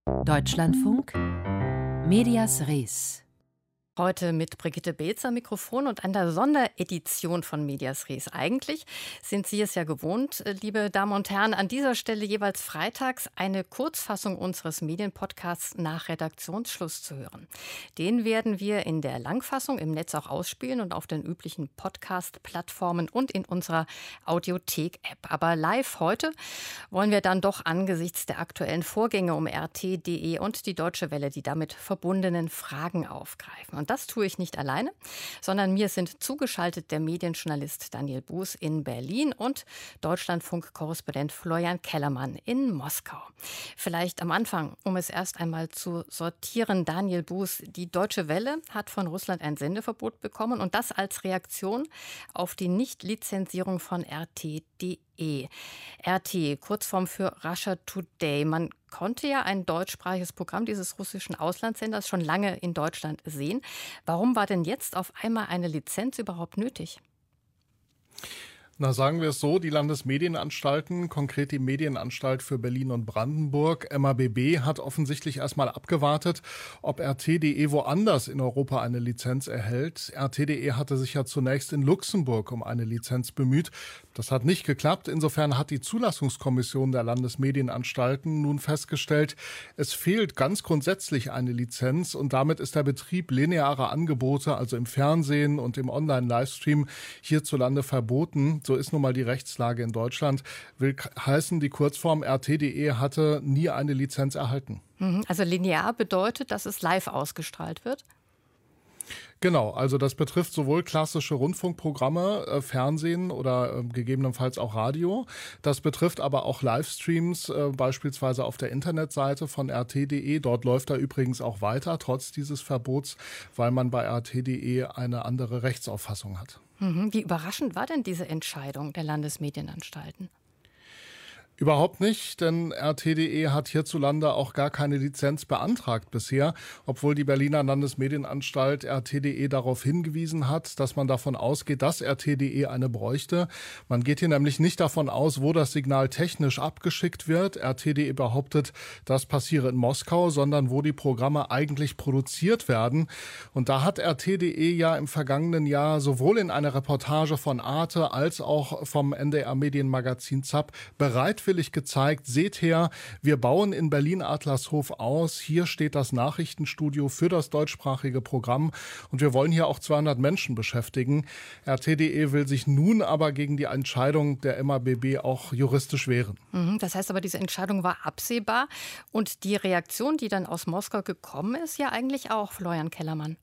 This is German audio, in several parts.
Deutschlandfunk, Medias Res. Heute mit Brigitte Beetz am Mikrofon und einer Sonderedition von Medias Res. Eigentlich sind Sie es ja gewohnt, liebe Damen und Herren, an dieser Stelle jeweils freitags eine Kurzfassung unseres Medienpodcasts nach Redaktionsschluss zu hören. Den werden wir in der Langfassung im Netz auch ausspielen und auf den üblichen Podcast-Plattformen und in unserer Audiothek-App. Aber live heute wollen wir dann doch angesichts der aktuellen Vorgänge um RT.de und die Deutsche Welle die damit verbundenen Fragen aufgreifen. Und das tue ich nicht alleine, sondern mir sind zugeschaltet der Medienjournalist Daniel Buß in Berlin und Deutschlandfunk-Korrespondent Florian Kellermann in Moskau. Vielleicht am Anfang, um es erst einmal zu sortieren, Daniel Buß, die Deutsche Welle hat von Russland ein Sendeverbot bekommen und das als Reaktion auf die Nichtlizenzierung von RT.de. RT, Kurzform für Russia Today. Man konnte ja ein deutschsprachiges Programm dieses russischen Auslandssenders schon lange in Deutschland sehen. Warum war denn jetzt auf einmal eine Lizenz überhaupt nötig? Na, sagen wir es so, die Landesmedienanstalten, konkret die Medienanstalt für Berlin und Brandenburg, MABB, hat offensichtlich erstmal abgewartet, ob RT.de woanders in Europa eine Lizenz erhält. RT.de hatte sich ja zunächst in Luxemburg um eine Lizenz bemüht. Das hat nicht geklappt. Insofern hat die Zulassungskommission der Landesmedienanstalten nun festgestellt, es fehlt ganz grundsätzlich eine Lizenz und damit ist der Betrieb linearer Angebote, also im Fernsehen und im Online-Livestream, hierzulande verboten. So ist nun mal die Rechtslage in Deutschland. Will heißen, die Kurzform RT.de hatte nie eine Lizenz erhalten. Also linear bedeutet, dass es live ausgestrahlt wird? Genau, also das betrifft sowohl klassische Rundfunkprogramme, Fernsehen oder gegebenenfalls auch Radio. Das betrifft aber auch Livestreams, beispielsweise auf der Internetseite von RT.de. Dort läuft er übrigens auch weiter, trotz dieses Verbots, weil man bei RT.de eine andere Rechtsauffassung hat. Wie überraschend war denn diese Entscheidung der Landesmedienanstalten? Überhaupt nicht, denn RT.de hat hierzulande auch gar keine Lizenz beantragt bisher, obwohl die Berliner Landesmedienanstalt RT.de darauf hingewiesen hat, dass man davon ausgeht, dass RT.de eine bräuchte. Man geht hier nämlich nicht davon aus, wo das Signal technisch abgeschickt wird. RT.de behauptet, das passiere in Moskau, sondern wo die Programme eigentlich produziert werden. Und da hat RT.de ja im vergangenen Jahr sowohl in einer Reportage von Arte als auch vom NDR-Medienmagazin ZAP bereitwillig gezeigt, seht her, wir bauen in Berlin-Adlershof aus, hier steht das Nachrichtenstudio für das deutschsprachige Programm und wir wollen hier auch 200 Menschen beschäftigen. RT.de will sich nun aber gegen die Entscheidung der MABB auch juristisch wehren. Das heißt aber, diese Entscheidung war absehbar und die Reaktion, die dann aus Moskau gekommen ist, ja eigentlich auch, Florian Kellermann.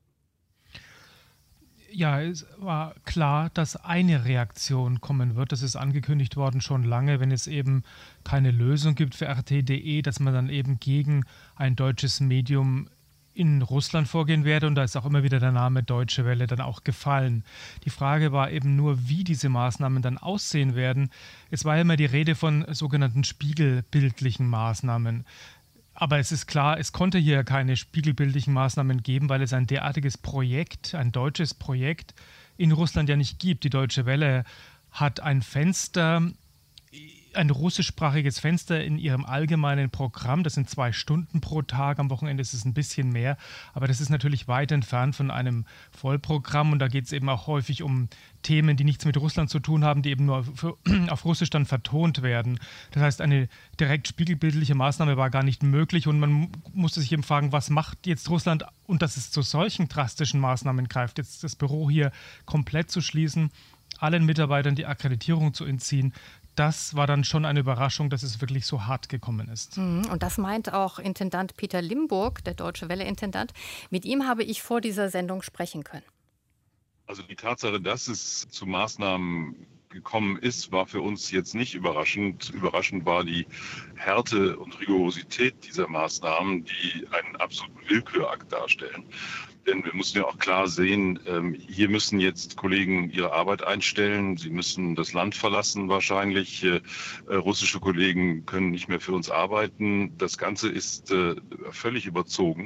Ja, es war klar, dass eine Reaktion kommen wird. Das ist angekündigt worden schon lange, wenn es eben keine Lösung gibt für RT.de, dass man dann eben gegen ein deutsches Medium in Russland vorgehen werde. Und da ist auch immer wieder der Name Deutsche Welle dann auch gefallen. Die Frage war eben nur, wie diese Maßnahmen dann aussehen werden. Es war ja immer die Rede von sogenannten spiegelbildlichen Maßnahmen. Aber es ist klar, es konnte hier keine spiegelbildlichen Maßnahmen geben, weil es ein derartiges Projekt, ein deutsches Projekt in Russland ja nicht gibt. Die Deutsche Welle hat ein Fenster, ein russischsprachiges Fenster in ihrem allgemeinen Programm. Das sind 2 Stunden pro Tag. Am Wochenende ist es ein bisschen mehr. Aber das ist natürlich weit entfernt von einem Vollprogramm. Und da geht es eben auch häufig um Themen, die nichts mit Russland zu tun haben, die eben nur auf Russisch dann vertont werden. Das heißt, eine direkt spiegelbildliche Maßnahme war gar nicht möglich. Und man musste sich eben fragen, was macht jetzt Russland? Und dass es zu solchen drastischen Maßnahmen greift, jetzt das Büro hier komplett zu schließen, allen Mitarbeitern die Akkreditierung zu entziehen, das war dann schon eine Überraschung, dass es wirklich so hart gekommen ist. Und das meint auch Intendant Peter Limburg, der Deutsche Welle-Intendant. Mit ihm habe ich vor dieser Sendung sprechen können. Also die Tatsache, dass es zu Maßnahmen gekommen ist, war für uns jetzt nicht überraschend. Überraschend war die Härte und Rigorosität dieser Maßnahmen, die einen absoluten Willkürakt darstellen. Denn wir müssen ja auch klar sehen, hier müssen jetzt Kollegen ihre Arbeit einstellen. Sie müssen das Land verlassen wahrscheinlich. Russische Kollegen können nicht mehr für uns arbeiten. Das Ganze ist völlig überzogen.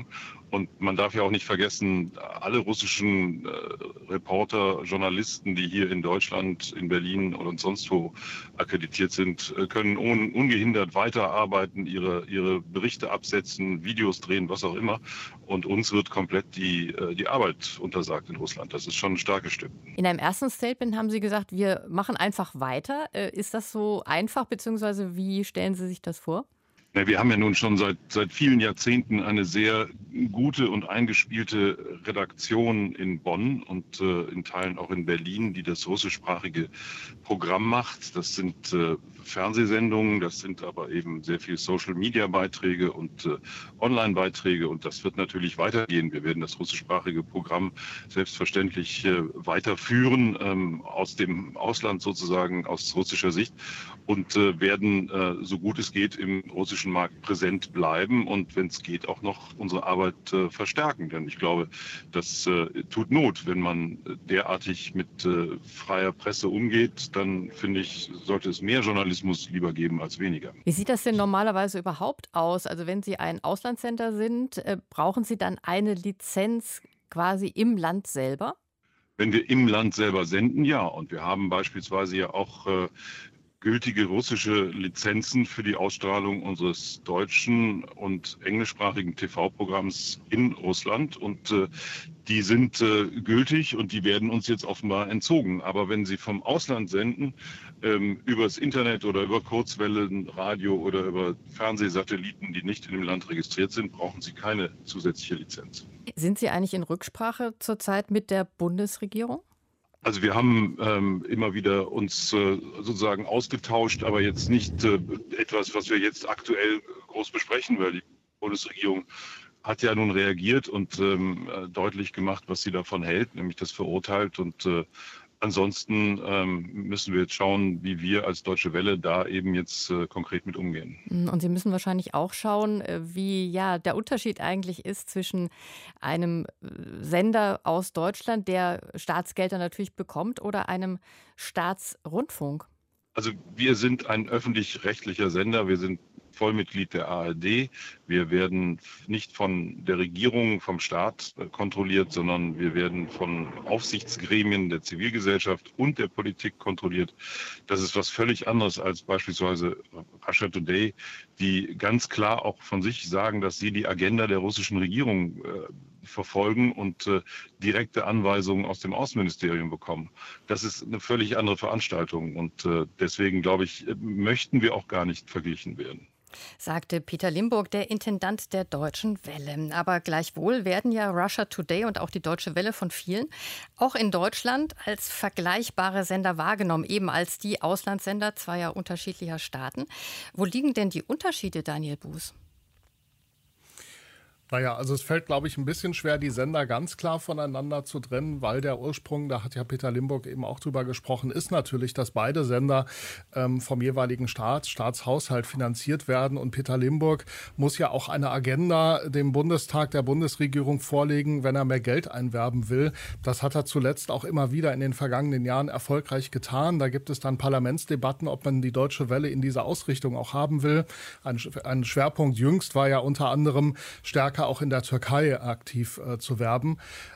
Und man darf ja auch nicht vergessen, alle russischen Reporter, Journalisten, die hier in Deutschland, in Berlin und sonst wo akkreditiert sind, können ungehindert weiterarbeiten, ihre Berichte absetzen, Videos drehen, was auch immer. Und uns wird komplett die Arbeit untersagt in Russland. Das ist schon ein starkes Stück. In einem ersten Statement haben Sie gesagt, wir machen einfach weiter. Ist das so einfach, beziehungsweise wie stellen Sie sich das vor? Ja, wir haben ja nun schon seit vielen Jahrzehnten eine sehr gute und eingespielte Redaktion in Bonn und in Teilen auch in Berlin, die das russischsprachige Programm macht. Das sind Fernsehsendungen, das sind aber eben sehr viel Social-Media-Beiträge und Online-Beiträge, und das wird natürlich weitergehen. Wir werden das russischsprachige Programm selbstverständlich weiterführen, aus dem Ausland sozusagen, aus russischer Sicht, und werden, so gut es geht, im russischen Markt präsent bleiben und, wenn es geht, auch noch unsere Arbeit verstärken. Denn ich glaube, das tut Not. Wenn man derartig mit freier Presse umgeht, dann finde ich, sollte es mehr Journalismus lieber geben als weniger. Wie sieht das denn normalerweise überhaupt aus? Also wenn Sie ein Auslandssender sind, brauchen Sie dann eine Lizenz quasi im Land selber? Wenn wir im Land selber senden, ja. Und wir haben beispielsweise ja auch gültige russische Lizenzen für die Ausstrahlung unseres deutschen und englischsprachigen TV-Programms in Russland. Und die sind gültig und die werden uns jetzt offenbar entzogen. Aber wenn Sie vom Ausland senden, übers Internet oder über Kurzwellenradio oder über Fernsehsatelliten, die nicht in dem Land registriert sind, brauchen Sie keine zusätzliche Lizenz. Sind Sie eigentlich in Rücksprache zurzeit mit der Bundesregierung? Also wir haben immer wieder uns sozusagen ausgetauscht, aber jetzt nicht etwas, was wir jetzt aktuell groß besprechen, weil die Bundesregierung hat ja nun reagiert und deutlich gemacht, was sie davon hält, nämlich das verurteilt. Und ansonsten müssen wir jetzt schauen, wie wir als Deutsche Welle da eben jetzt konkret mit umgehen. Und Sie müssen wahrscheinlich auch schauen, wie der Unterschied eigentlich ist zwischen einem Sender aus Deutschland, der Staatsgelder natürlich bekommt, oder einem Staatsrundfunk. Also wir sind ein öffentlich-rechtlicher Sender. Wir sind Vollmitglied der ARD. Wir werden nicht von der Regierung, vom Staat kontrolliert, sondern wir werden von Aufsichtsgremien der Zivilgesellschaft und der Politik kontrolliert. Das ist was völlig anderes als beispielsweise Russia Today, die ganz klar auch von sich sagen, dass sie die Agenda der russischen Regierung verfolgen und direkte Anweisungen aus dem Außenministerium bekommen. Das ist eine völlig andere Veranstaltung, und deswegen, glaube ich, möchten wir auch gar nicht verglichen werden. Sagte Peter Limburg, der Intendant der Deutschen Welle. Aber gleichwohl werden ja Russia Today und auch die Deutsche Welle von vielen auch in Deutschland als vergleichbare Sender wahrgenommen, eben als die Auslandssender zweier unterschiedlicher Staaten. Wo liegen denn die Unterschiede, Daniel Buß? Naja, also es fällt, glaube ich, ein bisschen schwer, die Sender ganz klar voneinander zu trennen, weil der Ursprung, da hat ja Peter Limburg eben auch drüber gesprochen, ist natürlich, dass beide Sender vom jeweiligen Staatshaushalt finanziert werden. Und Peter Limburg muss ja auch eine Agenda dem Bundestag, der Bundesregierung vorlegen, wenn er mehr Geld einwerben will. Das hat er zuletzt auch immer wieder in den vergangenen Jahren erfolgreich getan. Da gibt es dann Parlamentsdebatten, ob man die Deutsche Welle in dieser Ausrichtung auch haben will. Ein Schwerpunkt jüngst war ja unter anderem stärker auch in der Türkei aktiv zu werden.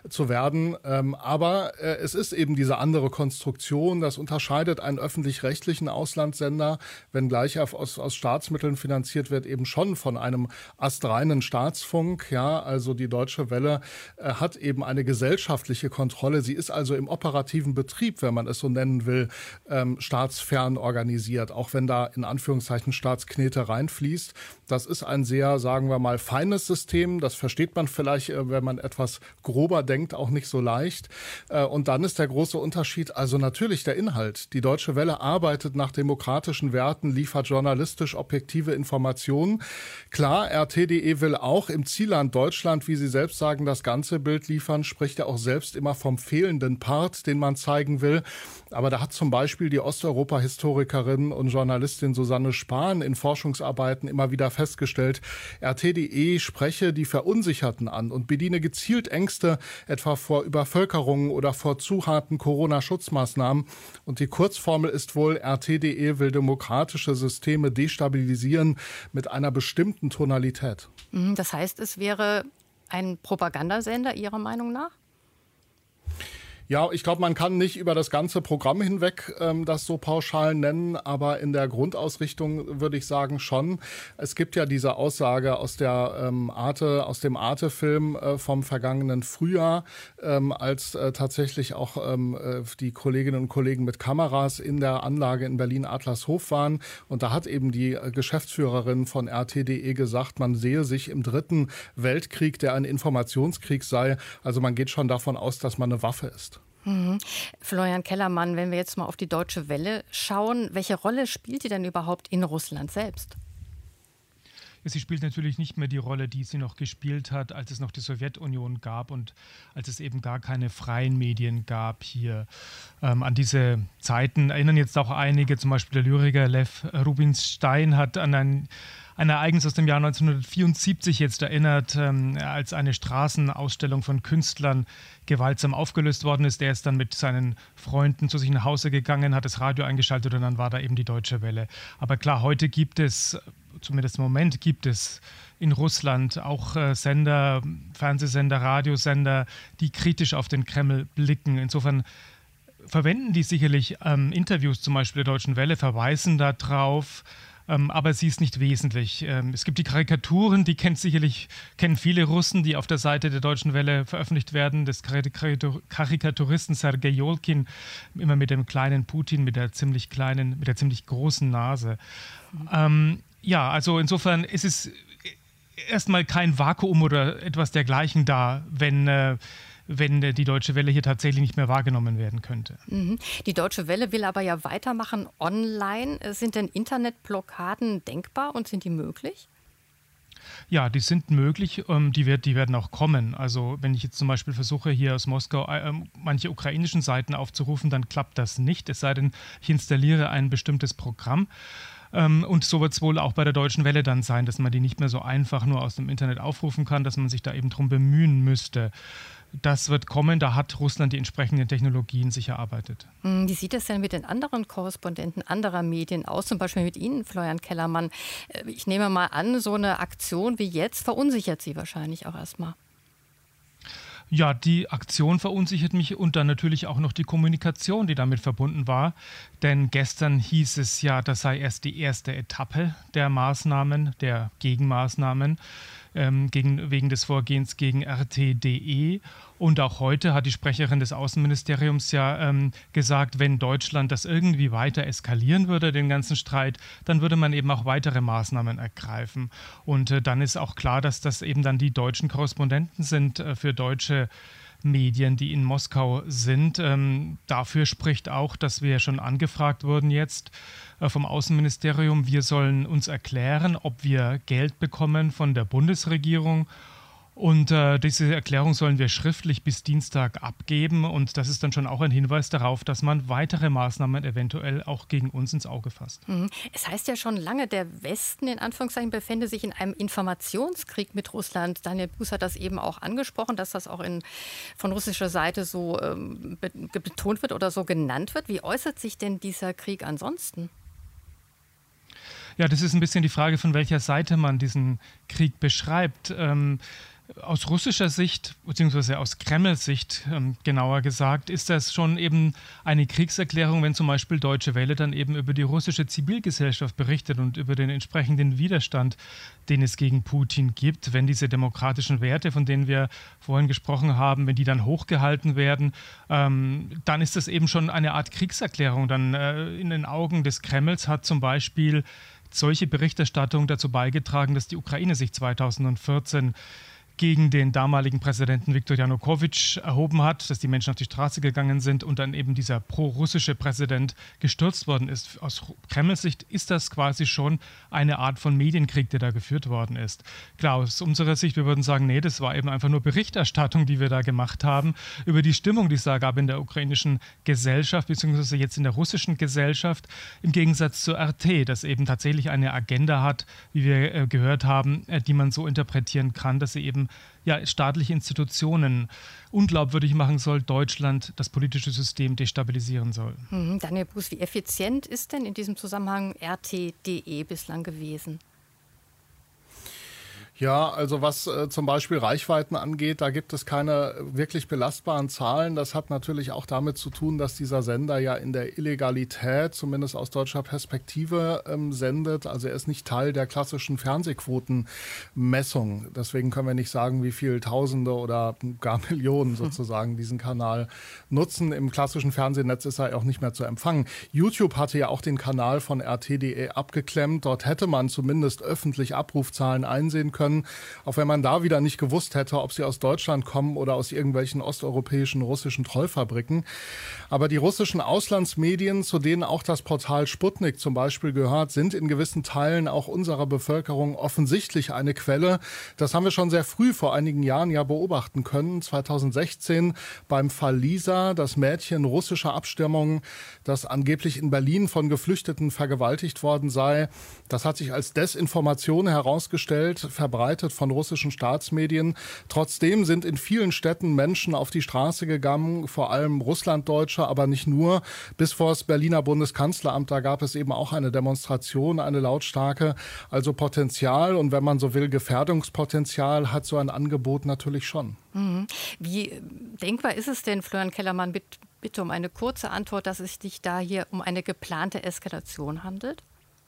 Aber es ist eben diese andere Konstruktion. Das unterscheidet einen öffentlich-rechtlichen Auslandssender, wenngleich er aus Staatsmitteln finanziert wird, eben schon von einem astreinen Staatsfunk. Ja, also die Deutsche Welle hat eben eine gesellschaftliche Kontrolle. Sie ist also im operativen Betrieb, wenn man es so nennen will, staatsfern organisiert, auch wenn da in Anführungszeichen Staatsknete reinfließt. Das ist ein sehr, sagen wir mal, feines System. Das versteht man vielleicht, wenn man etwas grober denkt, auch nicht so leicht. Und dann ist der große Unterschied, also natürlich der Inhalt. Die Deutsche Welle arbeitet nach demokratischen Werten, liefert journalistisch objektive Informationen. Klar, RT.de will auch im Zielland Deutschland, wie Sie selbst sagen, das ganze Bild liefern, spricht ja auch selbst immer vom fehlenden Part, den man zeigen will. Aber da hat zum Beispiel die Osteuropa-Historikerin und Journalistin Susanne Spahn in Forschungsarbeiten immer wieder festgestellt, RT.de spreche die Verunsicherten an und bediene gezielt Ängste, etwa vor Übervölkerung oder vor zu harten Corona-Schutzmaßnahmen. Und die Kurzformel ist wohl, RT.de will demokratische Systeme destabilisieren mit einer bestimmten Tonalität. Das heißt, es wäre ein Propagandasender Ihrer Meinung nach? Ja, ich glaube, man kann nicht über das ganze Programm hinweg das so pauschal nennen, aber in der Grundausrichtung würde ich sagen schon. Es gibt ja diese Aussage aus der aus dem Arte-Film vom vergangenen Frühjahr, als tatsächlich auch die Kolleginnen und Kollegen mit Kameras in der Anlage in Berlin-Adlershof waren. Und da hat eben die Geschäftsführerin von RT.de gesagt, man sehe sich im Dritten Weltkrieg, der ein Informationskrieg sei. Also man geht schon davon aus, dass man eine Waffe ist. Florian Kellermann, wenn wir jetzt mal auf die Deutsche Welle schauen, welche Rolle spielt die denn überhaupt in Russland selbst? Sie spielt natürlich nicht mehr die Rolle, die sie noch gespielt hat, als es noch die Sowjetunion gab und als es eben gar keine freien Medien gab hier. An diese Zeiten erinnern jetzt auch einige, zum Beispiel der Lyriker Lev Rubinstein hat an ein Ereignis aus dem Jahr 1974 jetzt erinnert, als eine Straßenausstellung von Künstlern gewaltsam aufgelöst worden ist. Der ist dann mit seinen Freunden zu sich nach Hause gegangen, hat das Radio eingeschaltet und dann war da eben die Deutsche Welle. Aber klar, heute gibt es, zumindest im Moment gibt es in Russland auch Sender, Fernsehsender, Radiosender, die kritisch auf den Kreml blicken. Insofern verwenden die sicherlich Interviews zum Beispiel der Deutschen Welle, verweisen darauf, aber sie ist nicht wesentlich. Es gibt die Karikaturen, die kennen viele Russen, die auf der Seite der Deutschen Welle veröffentlicht werden, des Karikaturisten Sergei Jolkin, immer mit dem kleinen Putin, mit der ziemlich großen Nase. Ja, also insofern ist es erstmal kein Vakuum oder etwas dergleichen da, wenn die Deutsche Welle hier tatsächlich nicht mehr wahrgenommen werden könnte. Die Deutsche Welle will aber ja weitermachen online. Sind denn Internetblockaden denkbar und sind die möglich? Ja, die sind möglich, die werden auch kommen. Also wenn ich jetzt zum Beispiel versuche, hier aus Moskau manche ukrainischen Seiten aufzurufen, dann klappt das nicht, es sei denn, ich installiere ein bestimmtes Programm. Und so wird es wohl auch bei der Deutschen Welle dann sein, dass man die nicht mehr so einfach nur aus dem Internet aufrufen kann, dass man sich da eben drum bemühen müsste. Das wird kommen, da hat Russland die entsprechenden Technologien sich erarbeitet. Wie sieht es denn mit den anderen Korrespondenten anderer Medien aus, zum Beispiel mit Ihnen, Florian Kellermann? Ich nehme mal an, so eine Aktion wie jetzt verunsichert Sie wahrscheinlich auch erstmal. Ja, die Aktion verunsichert mich und dann natürlich auch noch die Kommunikation, die damit verbunden war. Denn gestern hieß es ja, das sei erst die erste Etappe der Maßnahmen, der Gegenmaßnahmen wegen des Vorgehens gegen RT.de. Und auch heute hat die Sprecherin des Außenministeriums ja gesagt, wenn Deutschland das irgendwie weiter eskalieren würde, den ganzen Streit, dann würde man eben auch weitere Maßnahmen ergreifen. Und dann ist auch klar, dass das eben dann die deutschen Korrespondenten sind für deutsche Medien, die in Moskau sind. Dafür spricht auch, dass wir schon angefragt wurden jetzt vom Außenministerium. Wir sollen uns erklären, ob wir Geld bekommen von der Bundesregierung. Und diese Erklärung sollen wir schriftlich bis Dienstag abgeben. Und das ist dann schon auch ein Hinweis darauf, dass man weitere Maßnahmen eventuell auch gegen uns ins Auge fasst. Es heißt ja schon lange, der Westen in Anführungszeichen befände sich in einem Informationskrieg mit Russland. Daniel Buß hat das eben auch angesprochen, dass das auch von russischer Seite so betont wird oder so genannt wird. Wie äußert sich denn dieser Krieg ansonsten? Ja, das ist ein bisschen die Frage, von welcher Seite man diesen Krieg beschreibt. Aus russischer Sicht, beziehungsweise aus Kremls Sicht genauer gesagt, ist das schon eben eine Kriegserklärung, wenn zum Beispiel Deutsche Welle dann eben über die russische Zivilgesellschaft berichtet und über den entsprechenden Widerstand, den es gegen Putin gibt. Wenn diese demokratischen Werte, von denen wir vorhin gesprochen haben, wenn die dann hochgehalten werden, dann ist das eben schon eine Art Kriegserklärung. Dann in den Augen des Kremls hat zum Beispiel solche Berichterstattung dazu beigetragen, dass die Ukraine sich 2014 gegen den damaligen Präsidenten Viktor Janukowitsch erhoben hat, dass die Menschen auf die Straße gegangen sind und dann eben dieser pro-russische Präsident gestürzt worden ist. Aus Kremls Sicht ist das quasi schon eine Art von Medienkrieg, der da geführt worden ist. Klar, aus unserer Sicht, wir würden sagen, nee, das war eben einfach nur Berichterstattung, die wir da gemacht haben, über die Stimmung, die es da gab in der ukrainischen Gesellschaft, beziehungsweise jetzt in der russischen Gesellschaft, im Gegensatz zur RT, das eben tatsächlich eine Agenda hat, wie wir gehört haben, die man so interpretieren kann, dass sie eben staatliche Institutionen unglaubwürdig machen soll, Deutschland, das politische System destabilisieren soll. Daniel Buß, wie effizient ist denn in diesem Zusammenhang RT.de bislang gewesen? Ja, also was zum Beispiel Reichweiten angeht, da gibt es keine wirklich belastbaren Zahlen. Das hat natürlich auch damit zu tun, dass dieser Sender ja in der Illegalität, zumindest aus deutscher Perspektive, sendet. Also er ist nicht Teil der klassischen Fernsehquotenmessung. Deswegen können wir nicht sagen, wie viele Tausende oder gar Millionen sozusagen diesen Kanal nutzen. Im klassischen Fernsehnetz ist er auch nicht mehr zu empfangen. YouTube hatte ja auch den Kanal von RT.de abgeklemmt. Dort hätte man zumindest öffentlich Abrufzahlen einsehen können. Auch wenn man da wieder nicht gewusst hätte, ob sie aus Deutschland kommen oder aus irgendwelchen osteuropäischen russischen Trollfabriken. Aber die russischen Auslandsmedien, zu denen auch das Portal Sputnik zum Beispiel gehört, sind in gewissen Teilen auch unserer Bevölkerung offensichtlich eine Quelle. Das haben wir schon sehr früh vor einigen Jahren ja beobachten können. 2016 beim Fall Lisa, das Mädchen russischer Abstammung, das angeblich in Berlin von Geflüchteten vergewaltigt worden sei. Das hat sich als Desinformation herausgestellt, verbreitet von russischen Staatsmedien. Trotzdem sind in vielen Städten Menschen auf die Straße gegangen, vor allem Russlanddeutsche, aber nicht nur. Bis vor das Berliner Bundeskanzleramt, da gab es eben auch eine Demonstration, eine lautstarke. Also Potenzial und wenn man so will, Gefährdungspotenzial hat so ein Angebot natürlich schon. Wie denkbar ist es denn, Florian Kellermann, bitte um eine kurze Antwort, dass es sich da hier um eine geplante Eskalation handelt?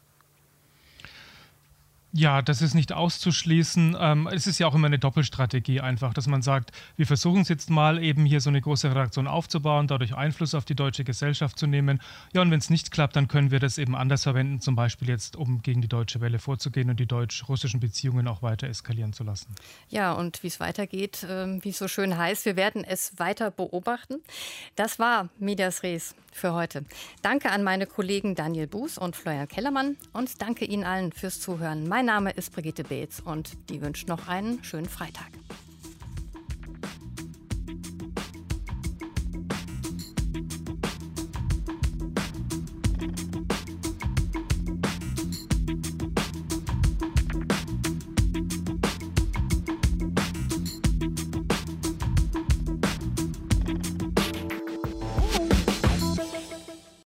Ja, das ist nicht auszuschließen. Es ist ja auch immer eine Doppelstrategie einfach, dass man sagt, wir versuchen es jetzt mal eben hier so eine große Redaktion aufzubauen, dadurch Einfluss auf die deutsche Gesellschaft zu nehmen. Ja, und wenn es nicht klappt, dann können wir das eben anders verwenden, zum Beispiel jetzt, um gegen die Deutsche Welle vorzugehen und die deutsch-russischen Beziehungen auch weiter eskalieren zu lassen. Ja, und wie es weitergeht, wie es so schön heißt, wir werden es weiter beobachten. Das war Medias Res für heute. Danke an meine Kollegen Daniel Buß und Florian Kellermann und danke Ihnen allen fürs Zuhören. Mein Name ist Brigitte Beetz und die wünscht noch einen schönen Freitag.